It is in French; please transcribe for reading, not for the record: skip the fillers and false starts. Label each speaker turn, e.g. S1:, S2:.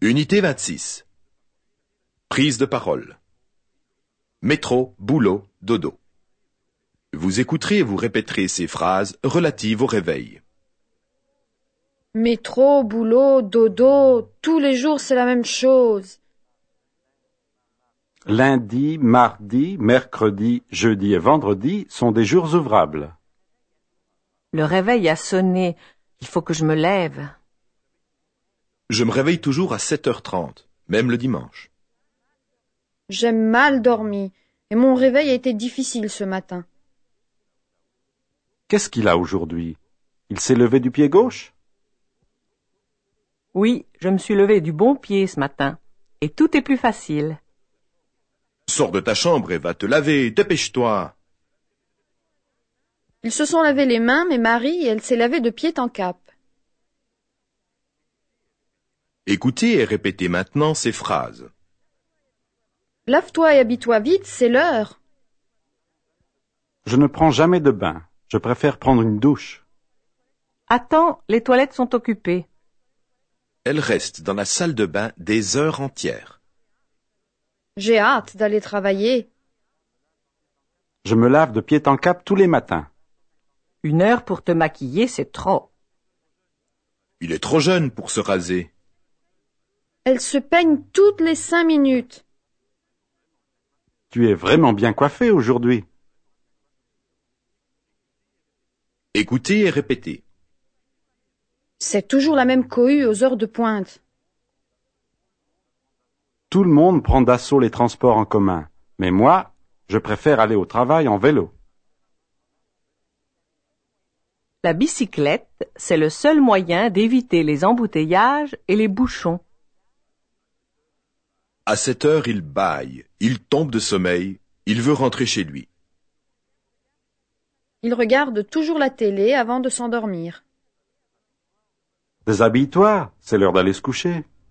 S1: Unité 26. Prise de parole. Métro, boulot, dodo. Vous écouterez et vous répéterez ces phrases relatives au réveil.
S2: Métro, boulot, dodo, tous les jours c'est la même chose.
S3: Lundi, mardi, mercredi, jeudi et vendredi sont des jours ouvrables.
S4: Le réveil a sonné. Il faut que je me lève.
S1: Je me réveille toujours à 7h30, même le dimanche.
S2: J'ai mal dormi et mon réveil a été difficile ce matin.
S3: Qu'est-ce qu'il a aujourd'hui? Il s'est levé du pied gauche?
S4: Oui, je me suis levée du bon pied ce matin. Et tout est plus facile.
S1: Sors de ta chambre et va te laver, dépêche-toi.
S2: Ils se sont lavé les mains, mais Marie, elle s'est lavée de pied en cap.
S1: Écoutez et répétez maintenant ces phrases.
S2: Lave-toi et habille-toi vite, c'est l'heure.
S3: Je ne prends jamais de bain. Je préfère prendre une douche.
S4: Attends, les toilettes sont occupées.
S1: Elle reste dans la salle de bain des heures entières.
S2: J'ai hâte d'aller travailler.
S3: Je me lave de pied en cap tous les matins.
S4: 1 heure pour te maquiller, c'est trop.
S1: Il est trop jeune pour se raser.
S2: Elle se peigne toutes les 5 minutes.
S3: Tu es vraiment bien coiffé aujourd'hui.
S1: Écoutez et répétez.
S2: C'est toujours la même cohue aux heures de pointe.
S3: Tout le monde prend d'assaut les transports en commun. Mais moi, je préfère aller au travail en vélo.
S4: La bicyclette, c'est le seul moyen d'éviter les embouteillages et les bouchons.
S1: À 7h, il bâille, il tombe de sommeil, il veut rentrer chez lui.
S2: Il regarde toujours la télé avant de s'endormir.
S3: Déshabille-toi, c'est l'heure d'aller se coucher.